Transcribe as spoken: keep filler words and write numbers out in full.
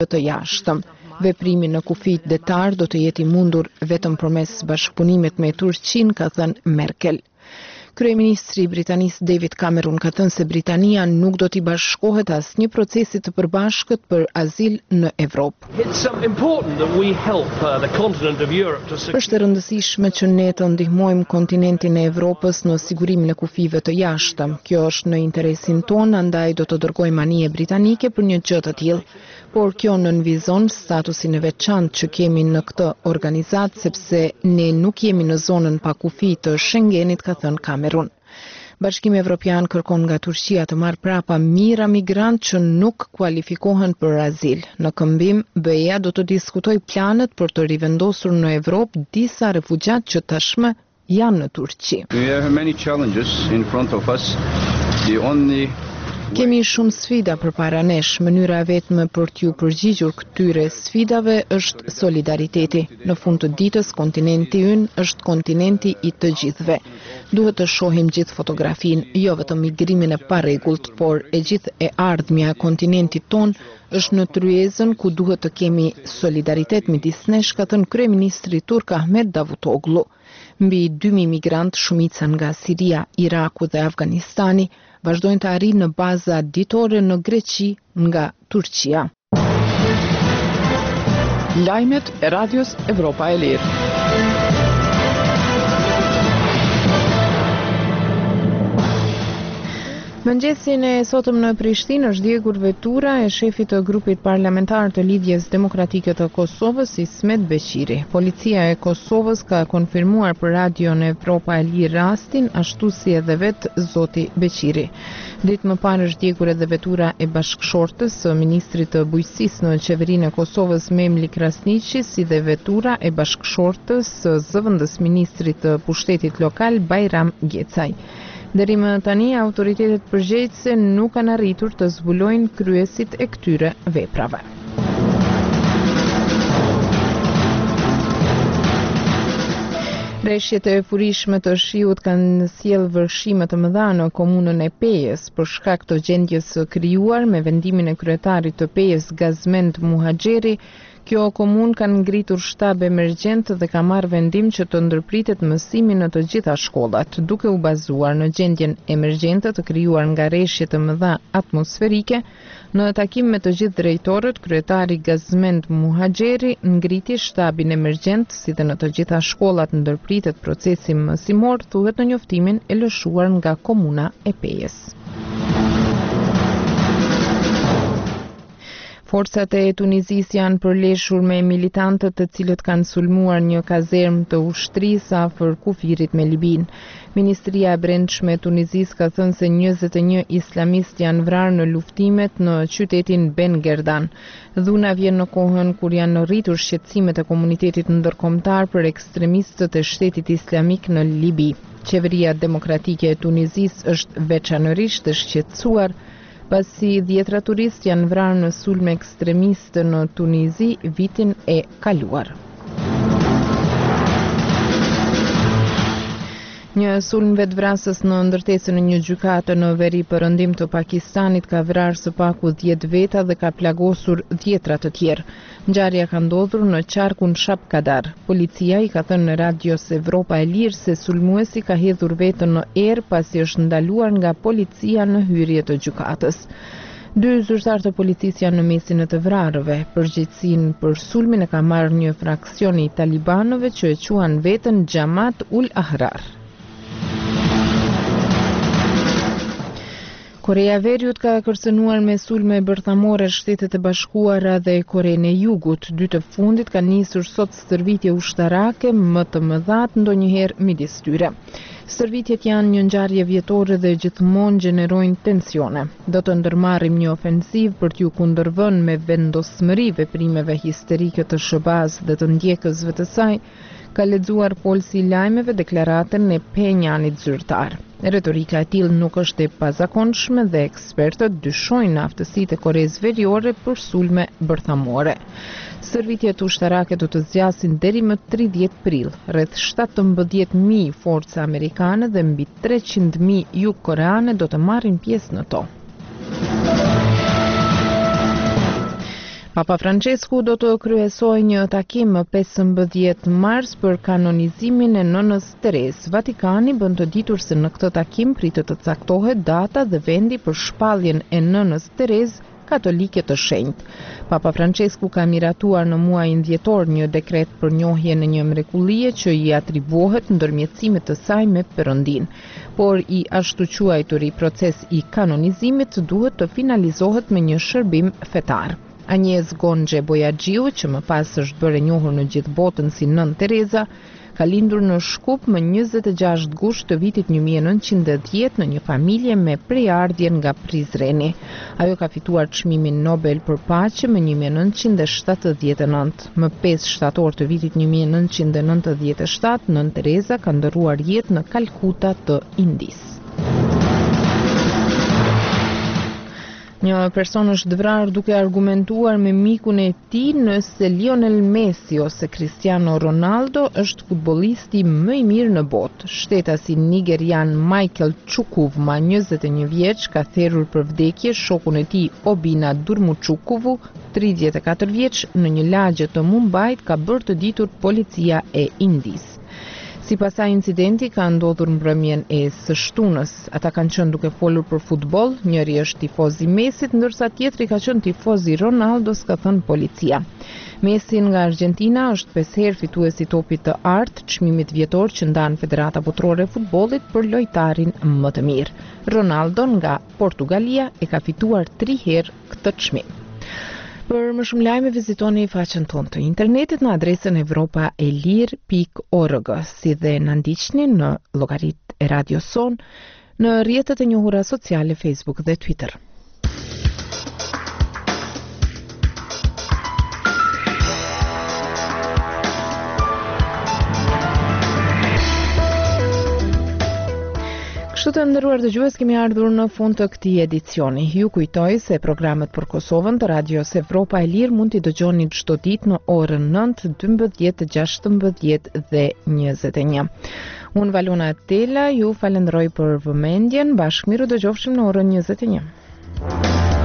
të jashtëm. Veprimi në kufijt detar do të jetë i mundur vetëm përmes bashkëpunimit me Turqinë, ka thënë Merkel. Kryeministri britanis David Cameron ka thënë se Britania nuk do t'i bashkohet asnjë procesi të përbashkët për azil në Evropë. Është e rëndësishme që ne të ndihmojmë kontinentin e Evropës në sigurimin e kufive të jashtëm. Kjo është në interesin tonë, andaj do të dërgojmë anije britanike për një gjë të tillë. Por kjo nënvizon statusin e veçantë që kemi në këtë organizat, sepse ne nuk jemi në zonën pa kufi të Schengenit, ka thënë Cameron. Bashkimi Evropian kërkon nga Turqia të marrë prapa mijëra migrantë që nuk kualifikohen për azil. Në këmbim, B E A do të diskutojë planet për të rivendosur në Evropë disa refugjat që tashmë janë në Turqi. We have many challenges in front of us. The only Kemi shumë sfida përpara nesh. Mënyra vetme për t'ju përgjigjur këtyre sfidave është solidariteti. Në fund të ditës, kontinenti ynë është kontinenti i të gjithëve. Duhet të shohim gjithë fotografin, jo vetëm migrimin e parregullt, por e gjithë e ardhmja e kontinentit ton është në tryezën ku duhet të kemi solidaritet midis nesh, ka thënë kryeministri turk Ahmet Davutoglu. Mbi dy mijë migrantë, shumica nga Siria, Iraku dhe Afganistani, vazhdojnë të arrijnë në baza ditore në Greqi nga Turqia. Lajmet e Radios Evropa e Lirë. Mëngjesin e sotëm në Prishtinë është djegur vetura e shefit të grupit parlamentar të Lidhjes Demokratike të Kosovës, Ismet Beqiri. Policia e Kosovës ka konfirmuar për Radion Evropa e Lirë rastin, ashtu si edhe vetë zoti Beqiri. Ditë më parë është djegur edhe vetura e bashkëshortës së ministrit të bujqësisë në qeverinë e Kosovës, Memli Krasniqi, si dhe vetura e bashkëshortës së zëvendës ministrit të pushtetit lokal, Bajram Gjecaj. Deri më tani, autoritetet përgjegjëse nuk kanë arritur të zbulojnë kryesit e këtyre veprave. Rreshjet e furishme të shiut kanë sjellë vërshime të mëdha në komunën e Pejës për shkak të gjendjes së krijuar me vendimin e kryetarit të Pejës, Gazmend Muhaxheri. Kjo komunë kanë ngritur shtab emergjent dhe ka marrë vendim që të ndërpritet mësimi në të gjitha shkollat, duke u bazuar në gjendjen emergjente të krijuar nga rreshje të mëdha atmosferike. Në takim me të gjithë drejtorët, kryetari Gazmend Muhaxheri ngriti shtabin emergjent, si dhe në të gjitha shkollat ndërpritet procesi mësimor, thuhet në njoftimin e lëshuar nga komuna e Pejës. Forcat e Tunizisë janë përleshur me militantët të cilët kanë sulmuar një kazermë të ushtrisë afër kufirit me Libin. Ministria e Brendshme e Tunizisë ka thënë se njëzet e një islamistë janë vrarë në luftimet në qytetin Ben Gerdan. Dhuna vjen në kohën kur janë rritur shqetësimet e komunitetit ndërkombëtar për ekstremistët e Shtetit Islamik në Libi. Qeveria Demokratike e Tunizisë është veçanërisht e shqetësuar pasi dhjetra turistë janë vrarë në sulme ekstremistë në Tunizi vitin e kaluar. Një sulm vetvrasës në ndërtesën e një gjykate në veri perëndim të Pakistanit ka vrarë së paku dhjetë veta dhe ka plagosur dhjetra të tjerë. Ngjarja ka ndodhur në qarkun Shap Kadar. Policia i ka thënë në Radios Evropa e Lirë se sulmuesi ka hedhur veten në erë pasi është ndaluar nga policia në hyrje të gjykatës. Dy zyrtar të policisë janë në mesin e të vrarëve. Përgjegjësinë për sulmin e ka marrë një fraksion i talibanëve që e quan veten Jamaat ul Ahrar. Korea e Veriut ka kërcënuar me sulme bërthamore Shtetet e Bashkuara dhe Korenë e Jugut. Dy të fundit kanë nisur sot stërvitje ushtarake më të mëdha ndonjëherë midis tyre. Stërvitjet janë një ngjarje vjetore dhe gjithmonë gjenerojnë tensione. Do të ndërmarrim një ofensiv për t'ju kundërvënë me vendosmëri veprimeve histerike të S B A-s dhe të ndjekësve të saj, ka lexuar polsi i lajmeve deklaratën e Penjanit zyrtar. Retorika e tillë nuk është e pazakonshme dhe ekspertët dyshojnë në aftësitë e Koreas Veriore për sulme bërthamore. Stërvitjet ushtarake do të zgjasin deri më tridhjetë prill. Rreth shtatëmbëdhjetë mijë forca amerikane dhe mbi treqind mijë jugkoreane do të marrin pjesë në to. Papa Francesku do të kryesojë një takim më pesëmbëdhjetë mars për kanonizimin e nënës Teres. Vatikani bën të ditur se në këtë takim pritet të caktohet data dhe vendi për shpalljen e nënës Teres, katolike të shenjtë. Papa Francesku ka miratuar në muajin dhjetor një dekret për njohjen e një mrekullie që i atribuohet ndërmjetësimit të saj me Perëndin. Por i ashtu quajturi proces i kanonizimit duhet të finalizohet me një shërbim fetar. Agnes Gonxhe Bojaxhiu, që më pas është bërë e njohur në gjithë botën si Nën Tereza, ka lindur në Shkup më njëzet e gjashtë gusht të vitit një mijë e nëntëqind e dhjetë në një familje me prejardhje nga Prizreni. Ajo ka fituar çmimin Nobel për paqe më një mijë e nëntëqind e shtatëdhjetë e nëntë. Më pesë shtator të vitit një mijë e nëntëqind e nëntëdhjetë e shtatë, Nën Tereza ka ndëruar jetë në Kalkuta të Indisë. Një person është vrarë duke argumentuar me mikun e tij nëse Lionel Messi ose Cristiano Ronaldo është futbollisti më i mirë në botë. Shtetasi nigerian Michael Chukwuma, njëzet e një vjeç, ka therrur për vdekje shokun e tij Obina Durmuchukwu, tridhjetë e katër vjeç, në një lagje të Mumbait, ka bërë të ditur policia e Indisë. Sipas asaj incidenti ka ndodhur mbrëmjen e së shtunës. Ata kanë qenë duke folur për futboll, njëri është tifoz i Messit, ndërsa tjetri ka qenë tifoz i Ronaldos, ka thënë policia. Messi nga Argentina është pesë herë fituesi i topit të artë, çmimit vjetor që ndan Federata Botërore e Futbollit për lojtarin më të mirë. Ronaldo nga Portugalia e ka fituar tri herë këtë çmim. Për më shumë lajme vizitoni faqen tonë të internetit në adresën evropa e lir pikë org, si dhe na ndiqni në llogaritë e Radios Son në rrjetet e njohura sociale Facebook dhe Twitter. Kështu të nderuar dëgjues, kemi ardhur në fund të këtij edicioni. Ju kujtoj se programet për Kosovën të Radios Evropa e Lirë mund t'i dëgjoni çdo ditë në orën nëntë, dymbëdhjetë, gjashtëmbëdhjetë dhe njëzet e një. Unë Valona Tela ju falenderoj për vëmendjen, bashkë miru dëgjofshim në orën njëzet e një.